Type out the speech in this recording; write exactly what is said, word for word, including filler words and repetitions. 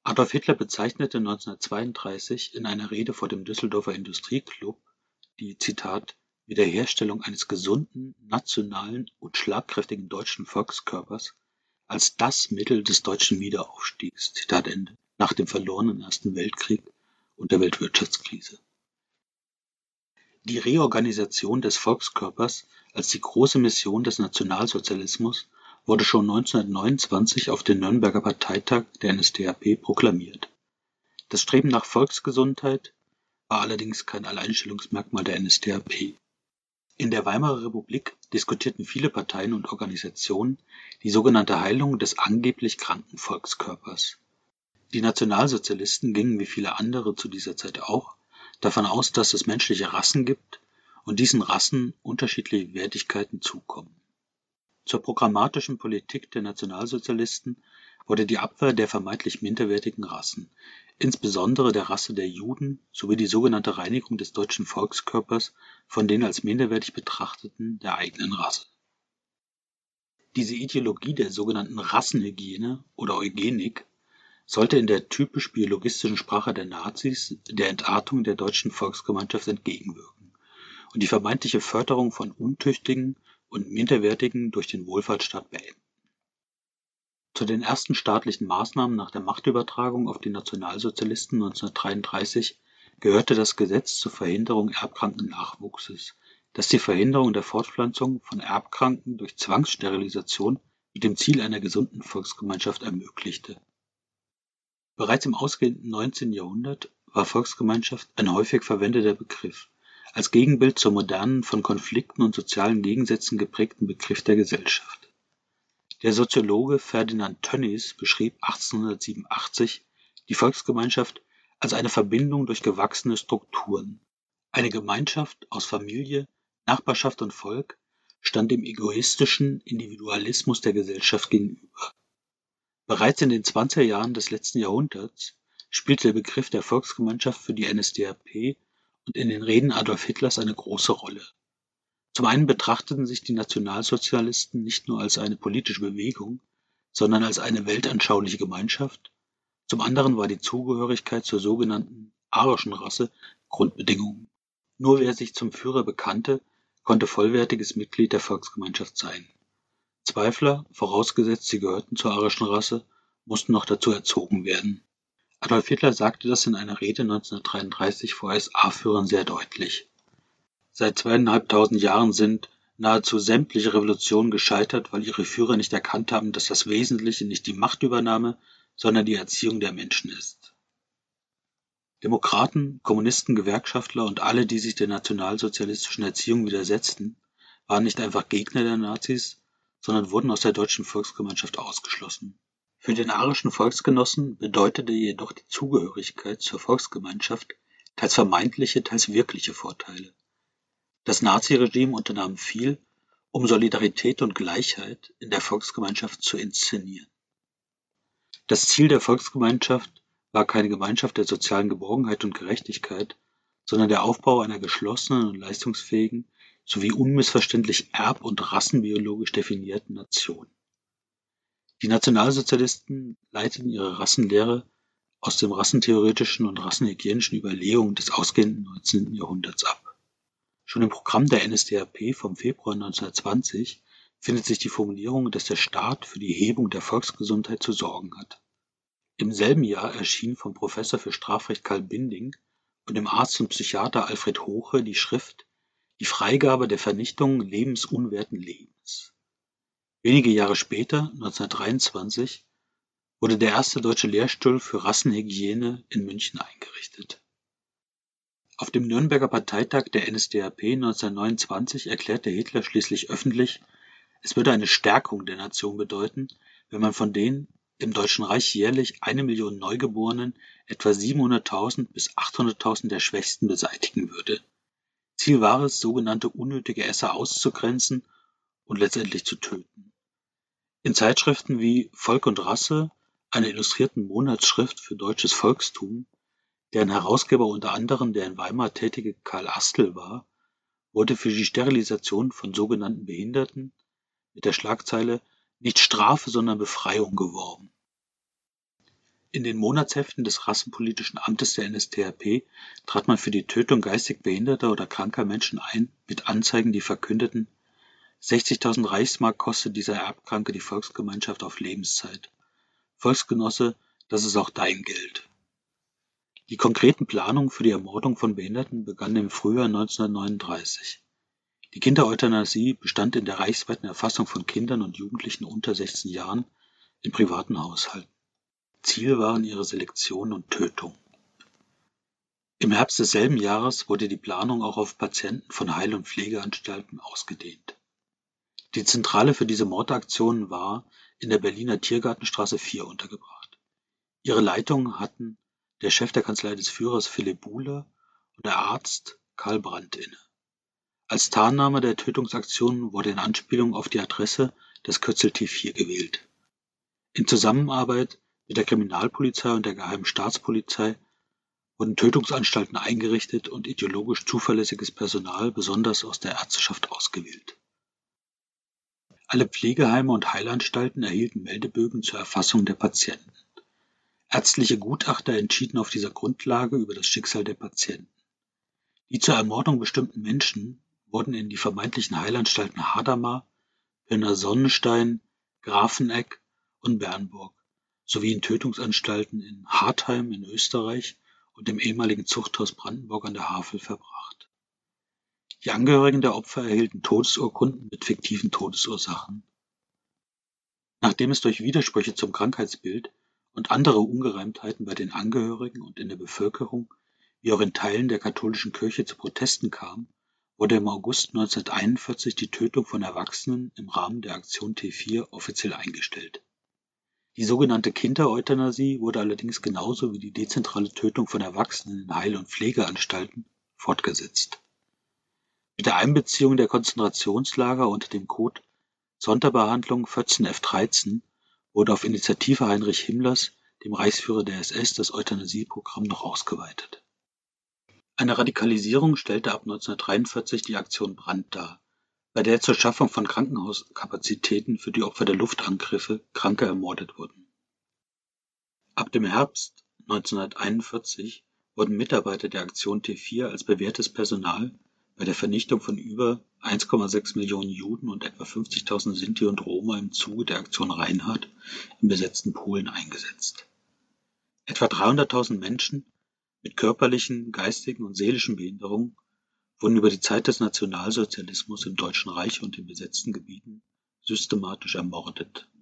Adolf Hitler bezeichnete neunzehnhundertzweiunddreißig in einer Rede vor dem Düsseldorfer Industrieklub die Zitat „Wiederherstellung eines gesunden, nationalen und schlagkräftigen deutschen Volkskörpers“ als das Mittel des deutschen Wiederaufstiegs Zitat Ende, nach dem verlorenen Ersten Weltkrieg und der Weltwirtschaftskrise. Die Reorganisation des Volkskörpers als die große Mission des Nationalsozialismus wurde schon neunzehnhundertneunundzwanzig auf dem Nürnberger Parteitag der N S D A P proklamiert. Das Streben nach Volksgesundheit war allerdings kein Alleinstellungsmerkmal der N S D A P. In der Weimarer Republik diskutierten viele Parteien und Organisationen die sogenannte Heilung des angeblich kranken Volkskörpers. Die Nationalsozialisten gingen wie viele andere zu dieser Zeit auch davon aus, dass es menschliche Rassen gibt und diesen Rassen unterschiedliche Wertigkeiten zukommen. Zur programmatischen Politik der Nationalsozialisten wurde die Abwehr der vermeintlich minderwertigen Rassen, insbesondere der Rasse der Juden, sowie die sogenannte Reinigung des deutschen Volkskörpers von den als minderwertig betrachteten der eigenen Rasse. Diese Ideologie der sogenannten Rassenhygiene oder Eugenik sollte in der typisch biologistischen Sprache der Nazis der Entartung der deutschen Volksgemeinschaft entgegenwirken und die vermeintliche Förderung von Untüchtigen und Minderwertigen durch den Wohlfahrtsstaat beenden. Zu den ersten staatlichen Maßnahmen nach der Machtübertragung auf die Nationalsozialisten neunzehnhundertdreiunddreißig gehörte das Gesetz zur Verhinderung erbkranken Nachwuchses, das die Verhinderung der Fortpflanzung von Erbkranken durch Zwangssterilisation mit dem Ziel einer gesunden Volksgemeinschaft ermöglichte. Bereits im ausgehenden neunzehnten Jahrhundert war Volksgemeinschaft ein häufig verwendeter Begriff, als Gegenbild zur modernen, von Konflikten und sozialen Gegensätzen geprägten Begriff der Gesellschaft. Der Soziologe Ferdinand Tönnies beschrieb achtzehnhundertsiebenundachtzig die Volksgemeinschaft als eine Verbindung durch gewachsene Strukturen. Eine Gemeinschaft aus Familie, Nachbarschaft und Volk stand dem egoistischen Individualismus der Gesellschaft gegenüber. Bereits in den zwanziger Jahren des letzten Jahrhunderts spielte der Begriff der Volksgemeinschaft für die N S D A P und in den Reden Adolf Hitlers eine große Rolle. Zum einen betrachteten sich die Nationalsozialisten nicht nur als eine politische Bewegung, sondern als eine weltanschauliche Gemeinschaft. Zum anderen war die Zugehörigkeit zur sogenannten arischen Rasse Grundbedingung. Nur wer sich zum Führer bekannte, konnte vollwertiges Mitglied der Volksgemeinschaft sein. Zweifler, vorausgesetzt sie gehörten zur arischen Rasse, mussten noch dazu erzogen werden. Adolf Hitler sagte das in einer Rede neunzehnhundertdreiunddreißig vor S A-Führern sehr deutlich. Seit zweieinhalbtausend Jahren sind nahezu sämtliche Revolutionen gescheitert, weil ihre Führer nicht erkannt haben, dass das Wesentliche nicht die Machtübernahme, sondern die Erziehung der Menschen ist. Demokraten, Kommunisten, Gewerkschaftler und alle, die sich der nationalsozialistischen Erziehung widersetzten, waren nicht einfach Gegner der Nazis, sondern wurden aus der deutschen Volksgemeinschaft ausgeschlossen. Für den arischen Volksgenossen bedeutete jedoch die Zugehörigkeit zur Volksgemeinschaft teils vermeintliche, teils wirkliche Vorteile. Das Naziregime unternahm viel, um Solidarität und Gleichheit in der Volksgemeinschaft zu inszenieren. Das Ziel der Volksgemeinschaft war keine Gemeinschaft der sozialen Geborgenheit und Gerechtigkeit, sondern der Aufbau einer geschlossenen und leistungsfähigen sowie unmissverständlich erb- und rassenbiologisch definierten Nation. Die Nationalsozialisten leiteten ihre Rassenlehre aus den rassentheoretischen und rassenhygienischen Überlegungen des ausgehenden neunzehnten Jahrhunderts ab. Schon im Programm der N S D A P vom Februar neunzehnhundertzwanzig findet sich die Formulierung, dass der Staat für die Hebung der Volksgesundheit zu sorgen hat. Im selben Jahr erschien vom Professor für Strafrecht Karl Binding und dem Arzt und Psychiater Alfred Hoche die Schrift Die Freigabe der Vernichtung lebensunwerten Lebens. Wenige Jahre später, neunzehnhundertdreiundzwanzig, wurde der erste deutsche Lehrstuhl für Rassenhygiene in München eingerichtet. Auf dem Nürnberger Parteitag der N S D A P neunzehnhundertneunundzwanzig erklärte Hitler schließlich öffentlich, es würde eine Stärkung der Nation bedeuten, wenn man von den im Deutschen Reich jährlich eine Million Neugeborenen etwa siebenhunderttausend bis achthunderttausend der Schwächsten beseitigen würde. Ziel war es, sogenannte unnötige Esser auszugrenzen und letztendlich zu töten. In Zeitschriften wie Volk und Rasse, einer illustrierten Monatsschrift für deutsches Volkstum, deren Herausgeber unter anderem der in Weimar tätige Karl Astel war, wurde für die Sterilisation von sogenannten Behinderten mit der Schlagzeile „Nicht Strafe, sondern Befreiung“ geworben. In den Monatsheften des Rassenpolitischen Amtes der N S D A P trat man für die Tötung geistig behinderter oder kranker Menschen ein, mit Anzeigen, die verkündeten: sechzigtausend Reichsmark kostet dieser Erbkranke die Volksgemeinschaft auf Lebenszeit. Volksgenosse, das ist auch dein Geld. Die konkreten Planungen für die Ermordung von Behinderten begannen im Frühjahr neunzehnhundertneununddreißig. Die Kindereuthanasie bestand in der reichsweiten Erfassung von Kindern und Jugendlichen unter sechzehn Jahren in privaten Haushalten. Ziel waren ihre Selektion und Tötung. Im Herbst desselben Jahres wurde die Planung auch auf Patienten von Heil- und Pflegeanstalten ausgedehnt. Die Zentrale für diese Mordaktionen war in der Berliner Tiergartenstraße vier untergebracht. Ihre Leitung hatten der Chef der Kanzlei des Führers Philipp Buhler und der Arzt Karl Brandt inne. Als Tarnname der Tötungsaktion wurde in Anspielung auf die Adresse das Kürzel T vier gewählt. In Zusammenarbeit mit der Kriminalpolizei und der Geheimen Staatspolizei wurden Tötungsanstalten eingerichtet und ideologisch zuverlässiges Personal, besonders aus der Ärzteschaft, ausgewählt. Alle Pflegeheime und Heilanstalten erhielten Meldebögen zur Erfassung der Patienten. Ärztliche Gutachter entschieden auf dieser Grundlage über das Schicksal der Patienten. Die zur Ermordung bestimmten Menschen wurden in die vermeintlichen Heilanstalten Hadamar, Pirna Sonnenstein, Grafeneck und Bernburg sowie in Tötungsanstalten in Hartheim in Österreich und im ehemaligen Zuchthaus Brandenburg an der Havel verbracht. Die Angehörigen der Opfer erhielten Todesurkunden mit fiktiven Todesursachen. Nachdem es durch Widersprüche zum Krankheitsbild und andere Ungereimtheiten bei den Angehörigen und in der Bevölkerung wie auch in Teilen der katholischen Kirche zu Protesten kam, wurde im August neunzehnhunderteinundvierzig die Tötung von Erwachsenen im Rahmen der Aktion T vier offiziell eingestellt. Die sogenannte Kindereuthanasie wurde allerdings genauso wie die dezentrale Tötung von Erwachsenen in Heil- und Pflegeanstalten fortgesetzt. Mit der Einbeziehung der Konzentrationslager unter dem Code Sonderbehandlung vierzehn F dreizehn wurde auf Initiative Heinrich Himmlers, dem Reichsführer der S S, das Euthanasieprogramm noch ausgeweitet. Eine Radikalisierung stellte ab neunzehnhundertdreiundvierzig die Aktion Brandt dar, bei der zur Schaffung von Krankenhauskapazitäten für die Opfer der Luftangriffe Kranke ermordet wurden. Ab dem Herbst neunzehnhunderteinundvierzig wurden Mitarbeiter der Aktion T vier als bewährtes Personal bei der Vernichtung von über eins Komma sechs Millionen Juden und etwa fünfzigtausend Sinti und Roma im Zuge der Aktion Reinhardt im besetzten Polen eingesetzt. Etwa dreihunderttausend Menschen mit körperlichen, geistigen und seelischen Behinderungen wurden über die Zeit des Nationalsozialismus im Deutschen Reich und in besetzten Gebieten systematisch ermordet.